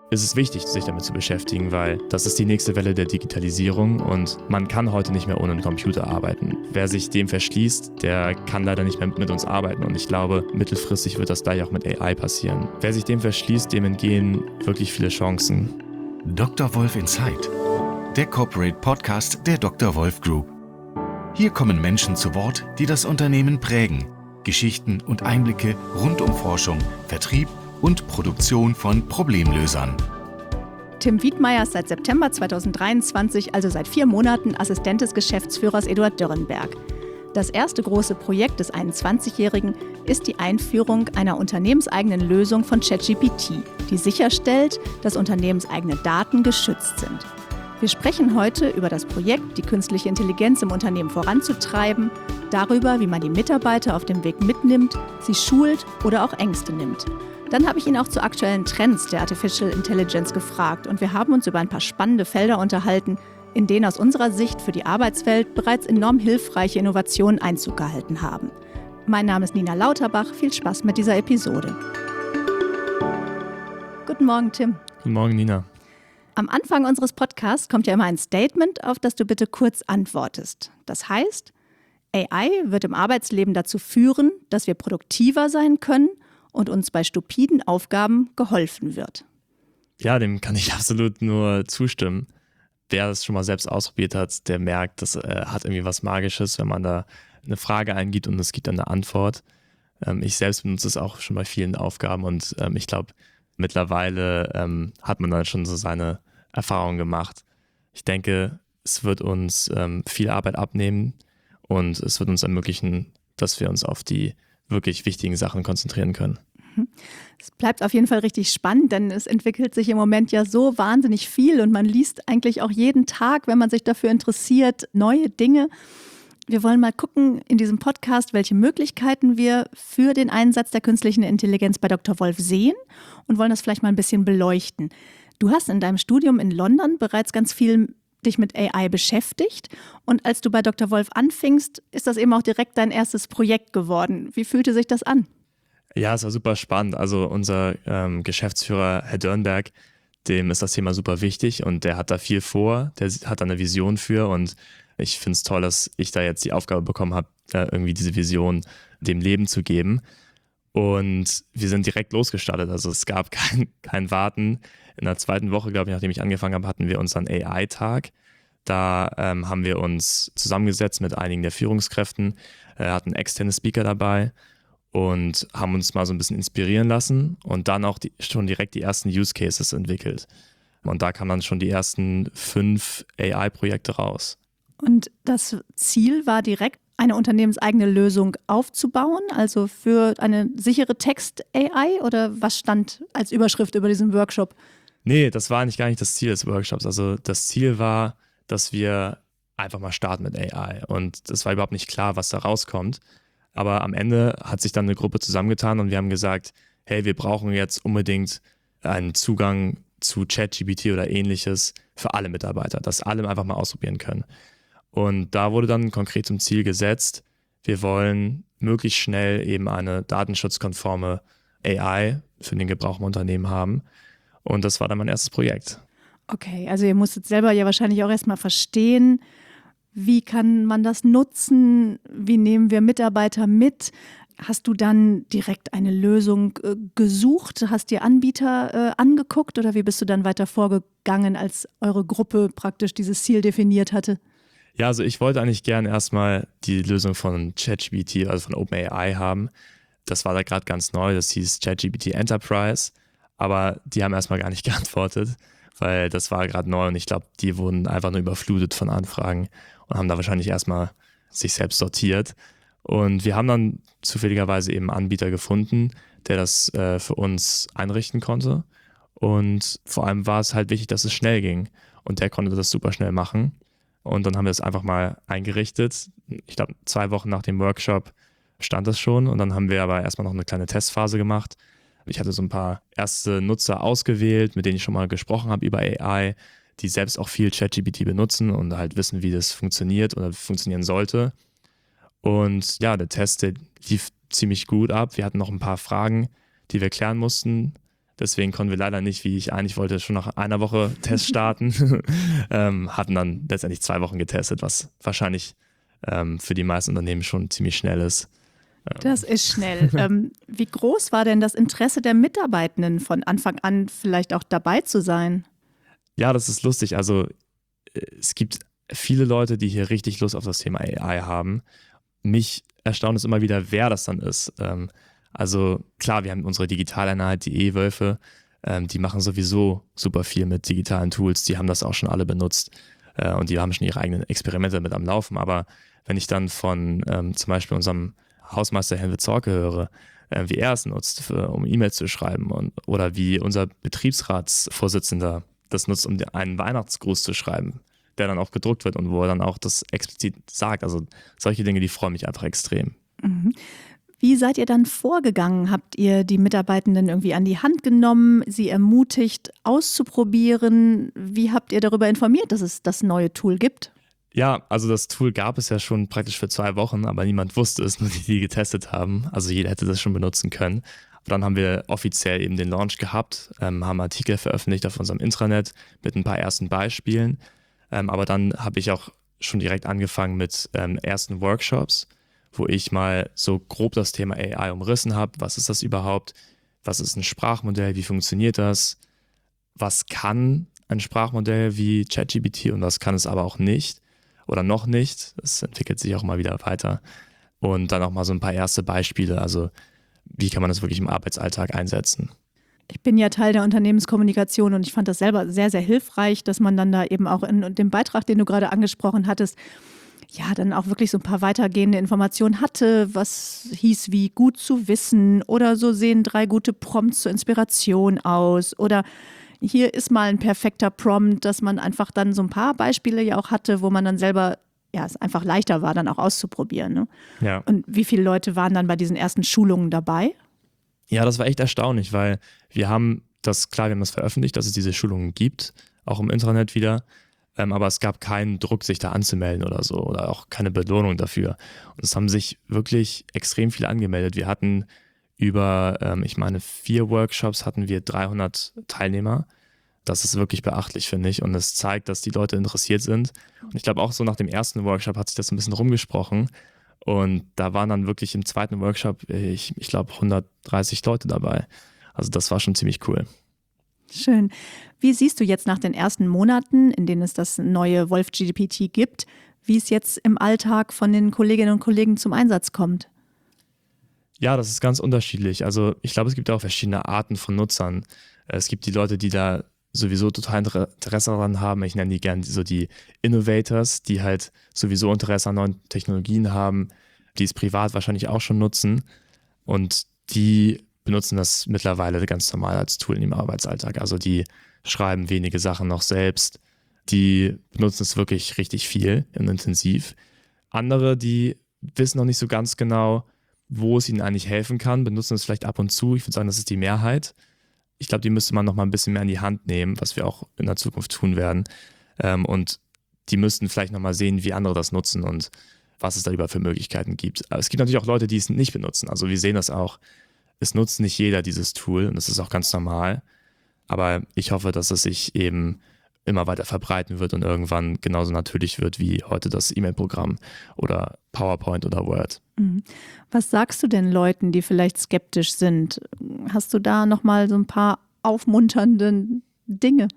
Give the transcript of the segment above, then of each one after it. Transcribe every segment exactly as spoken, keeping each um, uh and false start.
ist es wichtig, sich damit zu beschäftigen, weil das ist die nächste Welle der Digitalisierung und man kann heute nicht mehr ohne einen Computer arbeiten. Wer sich dem verschließt, der kann leider nicht mehr mit uns arbeiten und ich glaube, mittelfristig wird das gleich auch mit A I passieren. Wer sich dem verschließt, dem entgehen wirklich viele Chancen. Doktor Wolf Insight, der Corporate Podcast der Doktor Wolf Group. Hier kommen Menschen zu Wort, die das Unternehmen prägen. Geschichten und Einblicke rund um Forschung, Vertrieb und Produktion von Problemlösern. Tim Wiedmeier ist seit September zweitausenddreiundzwanzig, also seit vier Monaten, Assistent des Geschäftsführers Eduard Dürrenberg. Das erste große Projekt des einundzwanzigjährigen ist die Einführung einer unternehmenseigenen Lösung von ChatGPT, die sicherstellt, dass unternehmenseigene Daten geschützt sind. Wir sprechen heute über das Projekt, die künstliche Intelligenz im Unternehmen voranzutreiben, darüber, wie man die Mitarbeiter auf dem Weg mitnimmt, sie schult oder auch Ängste nimmt. Dann habe ich ihn auch zu aktuellen Trends der Artificial Intelligence gefragt und wir haben uns über ein paar spannende Felder unterhalten, in denen aus unserer Sicht für die Arbeitswelt bereits enorm hilfreiche Innovationen Einzug gehalten haben. Mein Name ist Nina Lauterbach, viel Spaß mit dieser Episode. Guten Morgen, Tim. Guten Morgen, Nina. Am Anfang unseres Podcasts kommt ja immer ein Statement, auf das du bitte kurz antwortest. Das heißt, A I wird im Arbeitsleben dazu führen, dass wir produktiver sein können und uns bei stupiden Aufgaben geholfen wird. Ja, dem kann ich absolut nur zustimmen. Wer es schon mal selbst ausprobiert hat, der merkt, das äh, hat irgendwie was Magisches, wenn man da eine Frage eingibt und es gibt dann eine Antwort. Ähm, ich selbst benutze es auch schon bei vielen Aufgaben und ähm, ich glaube, mittlerweile ähm, hat man dann schon so seine Erfahrungen gemacht. Ich denke, es wird uns ähm, viel Arbeit abnehmen und es wird uns ermöglichen, dass wir uns auf die wirklich wichtigen Sachen konzentrieren können. Es bleibt auf jeden Fall richtig spannend, denn es entwickelt sich im Moment ja so wahnsinnig viel und man liest eigentlich auch jeden Tag, wenn man sich dafür interessiert, neue Dinge. Wir wollen mal gucken in diesem Podcast, welche Möglichkeiten wir für den Einsatz der künstlichen Intelligenz bei Doktor Wolf sehen und wollen das vielleicht mal ein bisschen beleuchten. Du hast in deinem Studium in London bereits ganz viel dich mit A I beschäftigt und als du bei Doktor Wolf anfingst, ist das eben auch direkt dein erstes Projekt geworden. Wie fühlte sich das an? Ja, es war super spannend. Also unser ähm, Geschäftsführer, Herr Dürrenberg, dem ist das Thema super wichtig und der hat da viel vor, der hat da eine Vision für und ich finde es toll, dass ich da jetzt die Aufgabe bekommen habe, äh, irgendwie diese Vision dem Leben zu geben. Und wir sind direkt losgestartet, also es gab kein, kein Warten. In der zweiten Woche, glaube ich, nachdem ich angefangen habe, hatten wir unseren A I-Tag. Da ähm, haben wir uns zusammengesetzt mit einigen der Führungskräften, äh, hatten externe Speaker dabei und haben uns mal so ein bisschen inspirieren lassen und dann auch die, schon direkt die ersten Use Cases entwickelt. Und da kamen dann schon die ersten fünf A I-Projekte raus. Und das Ziel war direkt, eine unternehmenseigene Lösung aufzubauen, also für eine sichere Text-A I oder was stand als Überschrift über diesen Workshop? Nee, das war eigentlich gar nicht das Ziel des Workshops. Also das Ziel war, dass wir einfach mal starten mit A I und es war überhaupt nicht klar, was da rauskommt. Aber am Ende hat sich dann eine Gruppe zusammengetan und wir haben gesagt, hey, wir brauchen jetzt unbedingt einen Zugang zu ChatGPT oder ähnliches für alle Mitarbeiter, dass alle einfach mal ausprobieren können. Und da wurde dann konkret zum Ziel gesetzt, wir wollen möglichst schnell eben eine datenschutzkonforme A I für den Gebrauch im Unternehmen haben. Und das war dann mein erstes Projekt. Okay, also ihr musstet selber ja wahrscheinlich auch erstmal verstehen, wie kann man das nutzen, wie nehmen wir Mitarbeiter mit. Hast du dann direkt eine Lösung äh, gesucht, hast dir Anbieter äh, angeguckt oder wie bist du dann weiter vorgegangen, als eure Gruppe praktisch dieses Ziel definiert hatte? Ja, also ich wollte eigentlich gerne erstmal die Lösung von ChatGPT, also von OpenAI haben. Das war da gerade ganz neu, das hieß ChatGPT Enterprise, aber die haben erstmal gar nicht geantwortet, weil das war gerade neu und ich glaube, die wurden einfach nur überflutet von Anfragen und haben da wahrscheinlich erstmal sich selbst sortiert. Und wir haben dann zufälligerweise eben einen Anbieter gefunden, der das äh, für uns einrichten konnte. Und vor allem war es halt wichtig, dass es schnell ging und der konnte das super schnell machen. Und dann haben wir es einfach mal eingerichtet. Ich glaube, zwei Wochen nach dem Workshop stand das schon. Und dann haben wir aber erstmal noch eine kleine Testphase gemacht. Ich hatte so ein paar erste Nutzer ausgewählt, mit denen ich schon mal gesprochen habe über A I, die selbst auch viel ChatGPT benutzen und halt wissen, wie das funktioniert oder funktionieren sollte. Und ja, der Test, der lief ziemlich gut ab. Wir hatten noch ein paar Fragen, die wir klären mussten, Deswegen konnten wir leider nicht, wie ich eigentlich wollte, schon nach einer Woche Test starten. ähm, hatten dann letztendlich zwei Wochen getestet, was wahrscheinlich ähm, für die meisten Unternehmen schon ziemlich schnell ist. Ähm. Das ist schnell. ähm, wie groß war denn das Interesse der Mitarbeitenden von Anfang an vielleicht auch dabei zu sein? Ja, das ist lustig. Also es gibt viele Leute, die hier richtig Lust auf das Thema A I haben. Mich erstaunt es immer wieder, wer das dann ist. Ähm, also klar, wir haben unsere Digitaleinheit, die E-Wölfe, ähm, die machen sowieso super viel mit digitalen Tools, die haben das auch schon alle benutzt äh, und die haben schon ihre eigenen Experimente mit am Laufen. Aber wenn ich dann von ähm, zum Beispiel unserem Hausmeister Herrn Zorke höre, äh, wie er es nutzt, für, um E-Mails zu schreiben und, oder wie unser Betriebsratsvorsitzender das nutzt, um einen Weihnachtsgruß zu schreiben, der dann auch gedruckt wird und wo er dann auch das explizit sagt. Also solche Dinge, die freuen mich einfach extrem. Mhm. Wie seid ihr dann vorgegangen? Habt ihr die Mitarbeitenden irgendwie an die Hand genommen, sie ermutigt, auszuprobieren? Wie habt ihr darüber informiert, dass es das neue Tool gibt? Ja, also das Tool gab es ja schon praktisch für zwei Wochen, aber niemand wusste es, nur die, die getestet haben. Also jeder hätte das schon benutzen können. Aber dann haben wir offiziell eben den Launch gehabt, ähm, haben Artikel veröffentlicht auf unserem Intranet mit ein paar ersten Beispielen. Ähm, aber dann habe ich auch schon direkt angefangen mit ähm, ersten Workshops, wo ich mal so grob das Thema A I umrissen habe. Was ist das überhaupt? Was ist ein Sprachmodell? Wie funktioniert das? Was kann ein Sprachmodell wie ChatGPT und was kann es aber auch nicht oder noch nicht? Das entwickelt sich auch mal wieder weiter. Und dann auch mal so ein paar erste Beispiele. Also wie kann man das wirklich im Arbeitsalltag einsetzen? Ich bin ja Teil der Unternehmenskommunikation und ich fand das selber sehr, sehr hilfreich, dass man dann da eben auch in dem Beitrag, den du gerade angesprochen hattest, ja, dann auch wirklich so ein paar weitergehende Informationen hatte, was hieß wie gut zu wissen oder so sehen drei gute Prompts zur Inspiration aus oder hier ist mal ein perfekter Prompt, dass man einfach dann so ein paar Beispiele ja auch hatte, wo man dann selber, ja, es einfach leichter war, dann auch auszuprobieren. Ne? Ja. Und wie viele Leute waren dann bei diesen ersten Schulungen dabei? Ja, das war echt erstaunlich, weil wir haben das, klar, wir haben das veröffentlicht, dass es diese Schulungen gibt, auch im Intranet wieder. Ähm, aber es gab keinen Druck, sich da anzumelden oder so oder auch keine Belohnung dafür. Und es haben sich wirklich extrem viele angemeldet. Wir hatten über, ähm, ich meine, vier Workshops hatten wir dreihundert Teilnehmer. Das ist wirklich beachtlich, finde ich. Und es zeigt, dass die Leute interessiert sind. Und ich glaube auch so nach dem ersten Workshop hat sich das ein bisschen rumgesprochen. Und da waren dann wirklich im zweiten Workshop, ich, ich glaube, hundertdreißig Leute dabei. Also das war schon ziemlich cool. Schön. Wie siehst du jetzt nach den ersten Monaten, in denen es das neue WolfGPT gibt, wie es jetzt im Alltag von den Kolleginnen und Kollegen zum Einsatz kommt? Ja, das ist ganz unterschiedlich. Also ich glaube, es gibt auch verschiedene Arten von Nutzern. Es gibt die Leute, die da sowieso total Interesse daran haben. Ich nenne die gerne so die Innovators, die halt sowieso Interesse an neuen Technologien haben, die es privat wahrscheinlich auch schon nutzen. Und die benutzen das mittlerweile ganz normal als Tool im Arbeitsalltag. Also die schreiben wenige Sachen noch selbst. Die benutzen es wirklich richtig viel und intensiv. Andere, die wissen noch nicht so ganz genau, wo es ihnen eigentlich helfen kann, benutzen es vielleicht ab und zu. Ich würde sagen, das ist die Mehrheit. Ich glaube, die müsste man noch mal ein bisschen mehr in die Hand nehmen, was wir auch in der Zukunft tun werden. Und die müssten vielleicht noch mal sehen, wie andere das nutzen und was es da über für Möglichkeiten gibt. Aber es gibt natürlich auch Leute, die es nicht benutzen. Also wir sehen das auch. Es nutzt nicht jeder dieses Tool und das ist auch ganz normal. Aber ich hoffe, dass es sich eben immer weiter verbreiten wird und irgendwann genauso natürlich wird wie heute das E-Mail-Programm oder PowerPoint oder Word. Was sagst du denn Leuten, die vielleicht skeptisch sind? Hast du da nochmal so ein paar aufmunternde Dinge?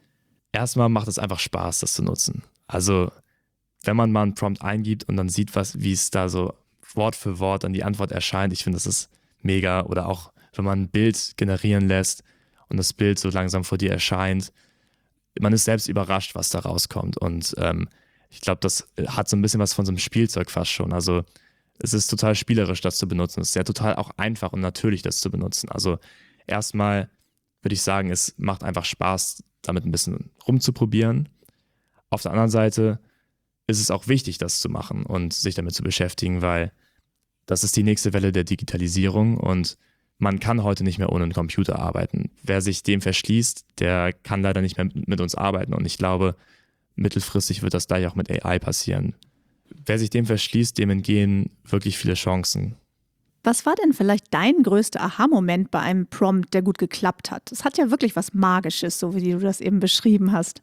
Erstmal macht es einfach Spaß, das zu nutzen. Also wenn man mal einen Prompt eingibt und dann sieht, was, wie es da so Wort für Wort an die Antwort erscheint, ich finde, das ist mega. Oder auch, wenn man ein Bild generieren lässt und das Bild so langsam vor dir erscheint, man ist selbst überrascht, was da rauskommt. Und ähm, ich glaube, das hat so ein bisschen was von so einem Spielzeug fast schon. Also es ist total spielerisch, das zu benutzen. Es ist ja total auch einfach und natürlich, das zu benutzen. Also erstmal würde ich sagen, es macht einfach Spaß, damit ein bisschen rumzuprobieren. Auf der anderen Seite ist es auch wichtig, das zu machen und sich damit zu beschäftigen, weil das ist die nächste Welle der Digitalisierung und man kann heute nicht mehr ohne einen Computer arbeiten. Wer sich dem verschließt, der kann leider nicht mehr mit uns arbeiten. Und ich glaube, mittelfristig wird das gleich auch mit A I passieren. Wer sich dem verschließt, dem entgehen wirklich viele Chancen. Was war denn vielleicht dein größter Aha-Moment bei einem Prompt, der gut geklappt hat? Es hat ja wirklich was Magisches, so wie du das eben beschrieben hast.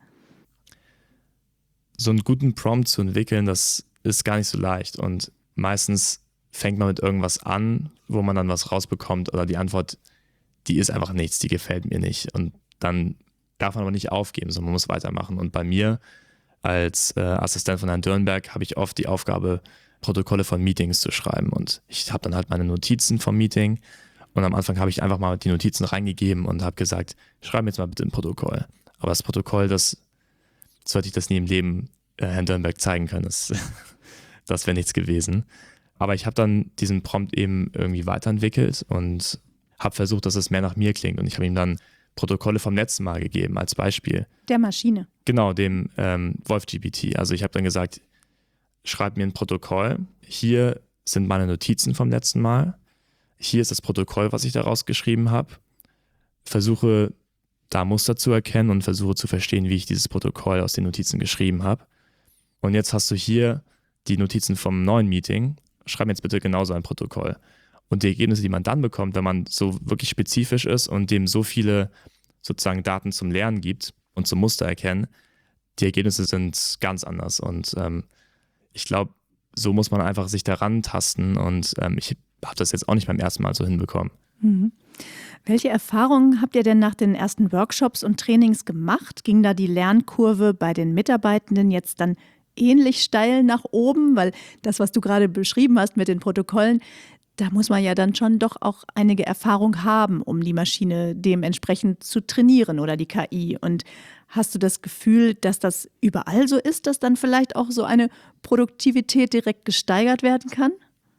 So einen guten Prompt zu entwickeln, das ist gar nicht so leicht. Und meistens fängt man mit irgendwas an, wo man dann was rausbekommt oder die Antwort, die ist einfach nichts, die gefällt mir nicht. Und dann darf man aber nicht aufgeben, sondern man muss weitermachen. Und bei mir als äh, Assistent von Herrn Dürrenberg habe ich oft die Aufgabe, Protokolle von Meetings zu schreiben. Und ich habe dann halt meine Notizen vom Meeting und am Anfang habe ich einfach mal die Notizen reingegeben und habe gesagt, schreib mir jetzt mal bitte ein Protokoll. Aber das Protokoll, das sollte ich das nie im Leben äh, Herrn Dürrenberg zeigen können. Das, das wäre nichts gewesen. Aber ich habe dann diesen Prompt eben irgendwie weiterentwickelt und habe versucht, dass es mehr nach mir klingt. Und ich habe ihm dann Protokolle vom letzten Mal gegeben als Beispiel. Der Maschine. Genau, dem ähm, WolfGPT. Also ich habe dann gesagt, schreib mir ein Protokoll. Hier sind meine Notizen vom letzten Mal. Hier ist das Protokoll, was ich daraus geschrieben habe. Versuche da Muster zu erkennen und versuche zu verstehen, wie ich dieses Protokoll aus den Notizen geschrieben habe. Und jetzt hast du hier die Notizen vom neuen Meeting. Schreib mir jetzt bitte genauso ein Protokoll. Und die Ergebnisse, die man dann bekommt, wenn man so wirklich spezifisch ist und dem so viele sozusagen Daten zum Lernen gibt und zum Muster erkennen, die Ergebnisse sind ganz anders. Und ähm, ich glaube, so muss man einfach sich daran tasten und ähm, ich habe das jetzt auch nicht beim ersten Mal so hinbekommen. Mhm. Welche Erfahrungen habt ihr denn nach den ersten Workshops und Trainings gemacht? Ging da die Lernkurve bei den Mitarbeitenden jetzt dann ähnlich steil nach oben? Weil das, was du gerade beschrieben hast mit den Protokollen, da muss man ja dann schon doch auch einige Erfahrung haben, um die Maschine dementsprechend zu trainieren oder die K I. Und hast du das Gefühl, dass das überall so ist, dass dann vielleicht auch so eine Produktivität direkt gesteigert werden kann?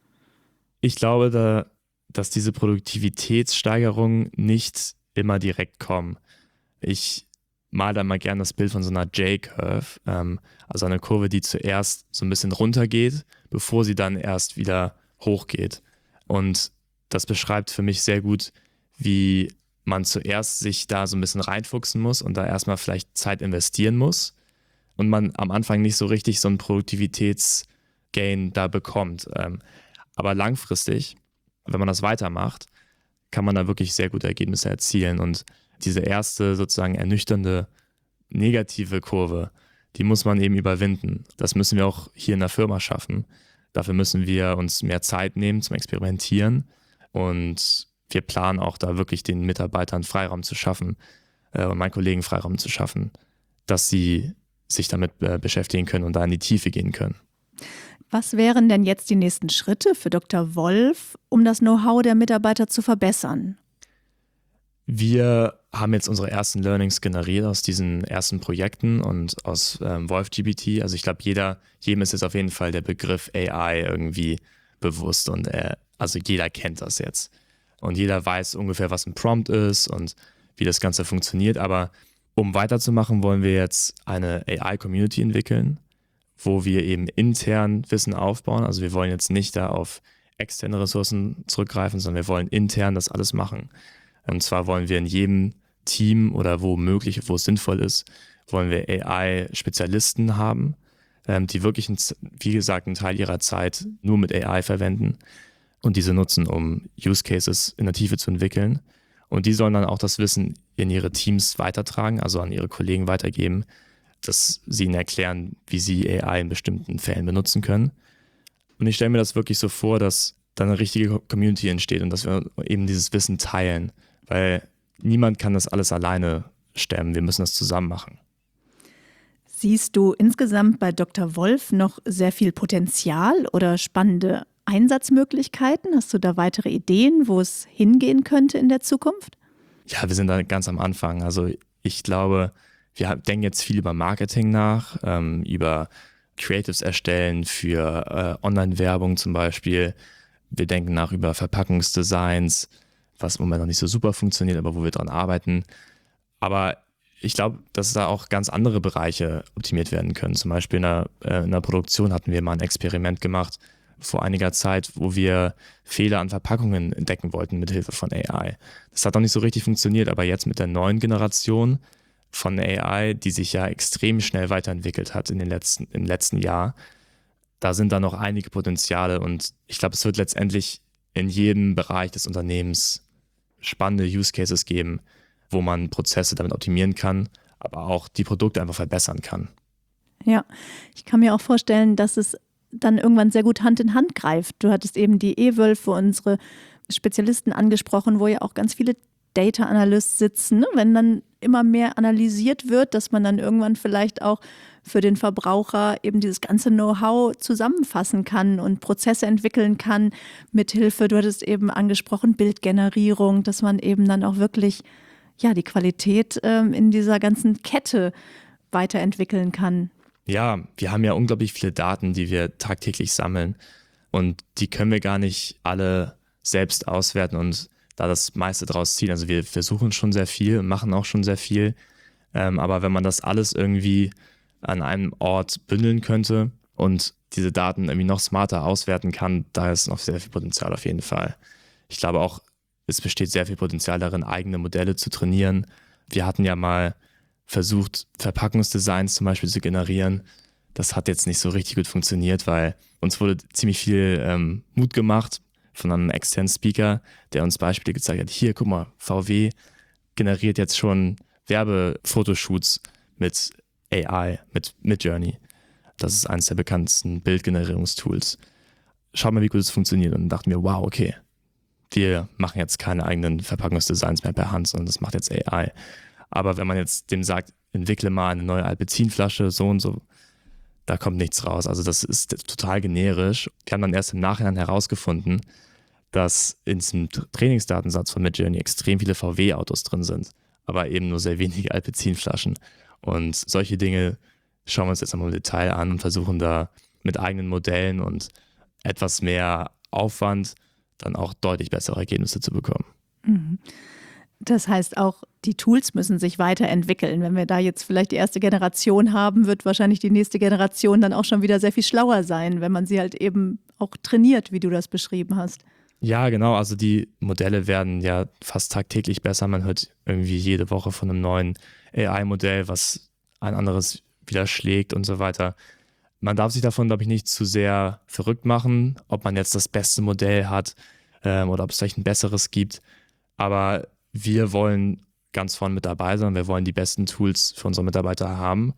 Ich glaube, da, dass diese Produktivitätssteigerungen nicht immer direkt kommen. Ich male da mal gerne das Bild von so einer J-Curve, ähm, also eine Kurve, die zuerst so ein bisschen runtergeht, bevor sie dann erst wieder hochgeht. Und das beschreibt für mich sehr gut, wie man zuerst sich da so ein bisschen reinfuchsen muss und da erstmal vielleicht Zeit investieren muss und man am Anfang nicht so richtig so einen Produktivitätsgain da bekommt. Aber langfristig, wenn man das weitermacht, kann man da wirklich sehr gute Ergebnisse erzielen. Und diese erste sozusagen ernüchternde negative Kurve, die muss man eben überwinden. Das müssen wir auch hier in der Firma schaffen. Dafür müssen wir uns mehr Zeit nehmen zum Experimentieren und wir planen auch da wirklich den Mitarbeitern Freiraum zu schaffen äh, und meinen Kollegen Freiraum zu schaffen, dass sie sich damit äh, beschäftigen können und da in die Tiefe gehen können. Was wären denn jetzt die nächsten Schritte für Doktor Wolf, um das Know-how der Mitarbeiter zu verbessern? Wir haben jetzt unsere ersten Learnings generiert aus diesen ersten Projekten und aus ähm, WolfGPT. Also ich glaube, jeder, jedem ist jetzt auf jeden Fall der Begriff A I irgendwie bewusst und äh, also jeder kennt das jetzt. Und jeder weiß ungefähr, was ein Prompt ist und wie das Ganze funktioniert. Aber um weiterzumachen, wollen wir jetzt eine A I-Community entwickeln, wo wir eben intern Wissen aufbauen. Also wir wollen jetzt nicht da auf externe Ressourcen zurückgreifen, sondern wir wollen intern das alles machen. Und zwar wollen wir in jedem Team oder wo möglich, wo es sinnvoll ist, wollen wir A I-Spezialisten haben, die wirklich, wie gesagt, einen Teil ihrer Zeit nur mit A I verwenden und diese nutzen, um Use Cases in der Tiefe zu entwickeln. Und die sollen dann auch das Wissen in ihre Teams weitertragen, also an ihre Kollegen weitergeben, dass sie ihnen erklären, wie sie A I in bestimmten Fällen benutzen können. Und ich stelle mir das wirklich so vor, dass dann eine richtige Community entsteht und dass wir eben dieses Wissen teilen, weil niemand kann das alles alleine stemmen. Wir müssen das zusammen machen. Siehst du insgesamt bei Doktor Wolf noch sehr viel Potenzial oder spannende Einsatzmöglichkeiten? Hast du da weitere Ideen, wo es hingehen könnte in der Zukunft? Ja, wir sind da ganz am Anfang. Also ich glaube, wir denken jetzt viel über Marketing nach, ähm, über Creatives erstellen für äh, Online-Werbung zum Beispiel. Wir denken nach über Verpackungsdesigns, was im Moment noch nicht so super funktioniert, aber wo wir dran arbeiten. Aber ich glaube, dass da auch ganz andere Bereiche optimiert werden können. Zum Beispiel in der, äh, in der Produktion hatten wir mal ein Experiment gemacht vor einiger Zeit, wo wir Fehler an Verpackungen entdecken wollten mit Hilfe von A I. Das hat noch nicht so richtig funktioniert, aber jetzt mit der neuen Generation von A I, die sich ja extrem schnell weiterentwickelt hat in den letzten, im letzten Jahr, da sind da noch einige Potenziale und ich glaube, es wird letztendlich in jedem Bereich des Unternehmens spannende Use Cases geben, wo man Prozesse damit optimieren kann, aber auch die Produkte einfach verbessern kann. Ja, ich kann mir auch vorstellen, dass es dann irgendwann sehr gut Hand in Hand greift. Du hattest eben die eWölfe, unsere Spezialisten angesprochen, wo ja auch ganz viele Data Analysts sitzen, ne? Wenn dann immer mehr analysiert wird, dass man dann irgendwann vielleicht auch für den Verbraucher eben dieses ganze Know-how zusammenfassen kann und Prozesse entwickeln kann, mithilfe, du hattest eben angesprochen, Bildgenerierung, dass man eben dann auch wirklich ja, die Qualität ähm, in dieser ganzen Kette weiterentwickeln kann. Ja, wir haben ja unglaublich viele Daten, die wir tagtäglich sammeln und die können wir gar nicht alle selbst auswerten und da das meiste draus ziehen. Also wir versuchen schon sehr viel, machen auch schon sehr viel, ähm, aber wenn man das alles irgendwie an einem Ort bündeln könnte und diese Daten irgendwie noch smarter auswerten kann, da ist noch sehr viel Potenzial auf jeden Fall. Ich glaube auch, es besteht sehr viel Potenzial darin, eigene Modelle zu trainieren. Wir hatten ja mal versucht, Verpackungsdesigns zum Beispiel zu generieren. Das hat jetzt nicht so richtig gut funktioniert, weil uns wurde ziemlich viel ähm, Mut gemacht von einem externen Speaker, der uns Beispiele gezeigt hat. Hier, guck mal, V W generiert jetzt schon Werbefotoshoots mit A I, mit Midjourney. Das ist eines der bekanntesten Bildgenerierungstools. Schau mal, wie gut es funktioniert. Und dann dachten wir, wow, okay, wir machen jetzt keine eigenen Verpackungsdesigns mehr per Hand, sondern das macht jetzt A I. Aber wenn man jetzt dem sagt, entwickle mal eine neue Alpenzinflasche, so und so, da kommt nichts raus. Also das ist total generisch. Wir haben dann erst im Nachhinein herausgefunden, dass in diesem Trainingsdatensatz von Midjourney extrem viele V W-Autos drin sind, aber eben nur sehr wenige Alpenzinflaschen. Und solche Dinge schauen wir uns jetzt nochmal im Detail an und versuchen da mit eigenen Modellen und etwas mehr Aufwand dann auch deutlich bessere Ergebnisse zu bekommen. Mhm. Das heißt auch, die Tools müssen sich weiterentwickeln. Wenn wir da jetzt vielleicht die erste Generation haben, wird wahrscheinlich die nächste Generation dann auch schon wieder sehr viel schlauer sein, wenn man sie halt eben auch trainiert, wie du das beschrieben hast. Ja, genau. Also die Modelle werden ja fast tagtäglich besser. Man hört irgendwie jede Woche von einem neuen A I-Modell, was ein anderes widerschlägt und so weiter. Man darf sich davon, glaube ich, nicht zu sehr verrückt machen, ob man jetzt das beste Modell hat ähm, oder ob es vielleicht ein besseres gibt. Aber wir wollen ganz vorne mit dabei sein. Wir wollen die besten Tools für unsere Mitarbeiter haben.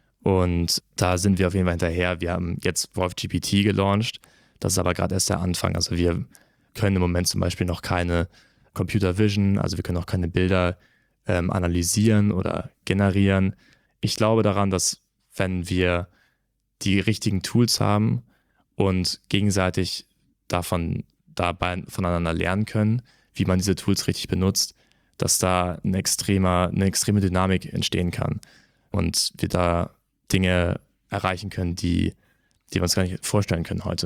Und da sind wir auf jeden Fall hinterher. Wir haben jetzt WolfGPT gelauncht. Das ist aber gerade erst der Anfang. Also wir können im Moment zum Beispiel noch keine Computer Vision, also wir können auch keine Bilder ähm, analysieren oder generieren. Ich glaube daran, dass wenn wir die richtigen Tools haben und gegenseitig davon dabei voneinander lernen können, wie man diese Tools richtig benutzt, dass da ein extremer, eine extreme Dynamik entstehen kann und wir da Dinge erreichen können, die, die wir uns gar nicht vorstellen können heute.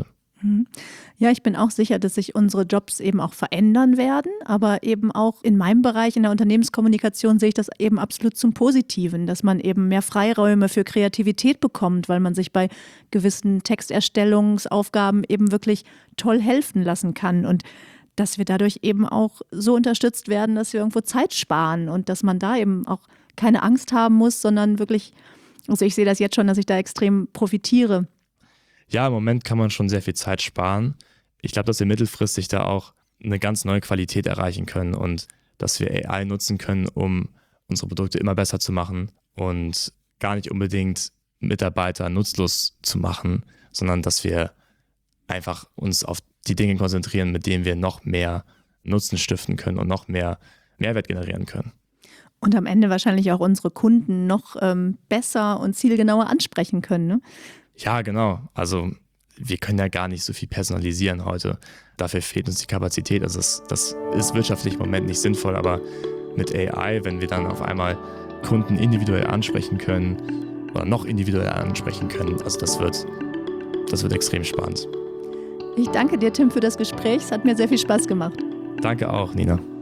Ja, ich bin auch sicher, dass sich unsere Jobs eben auch verändern werden, aber eben auch in meinem Bereich, in der Unternehmenskommunikation, sehe ich das eben absolut zum Positiven, dass man eben mehr Freiräume für Kreativität bekommt, weil man sich bei gewissen Texterstellungsaufgaben eben wirklich toll helfen lassen kann und dass wir dadurch eben auch so unterstützt werden, dass wir irgendwo Zeit sparen und dass man da eben auch keine Angst haben muss, sondern wirklich, also ich sehe das jetzt schon, dass ich da extrem profitiere. Ja, im Moment kann man schon sehr viel Zeit sparen. Ich glaube, dass wir mittelfristig da auch eine ganz neue Qualität erreichen können und dass wir A I nutzen können, um unsere Produkte immer besser zu machen und gar nicht unbedingt Mitarbeiter nutzlos zu machen, sondern dass wir einfach uns auf die Dinge konzentrieren, mit denen wir noch mehr Nutzen stiften können und noch mehr Mehrwert generieren können. Und am Ende wahrscheinlich auch unsere Kunden noch ähm, besser und zielgenauer ansprechen können, ne? Ja, genau. Also wir können ja gar nicht so viel personalisieren heute. Dafür fehlt uns die Kapazität. Also das, das ist wirtschaftlich im Moment nicht sinnvoll, aber mit A I, wenn wir dann auf einmal Kunden individuell ansprechen können oder noch individuell ansprechen können, also das wird, das wird extrem spannend. Ich danke dir, Tim, für das Gespräch. Es hat mir sehr viel Spaß gemacht. Danke auch, Nina.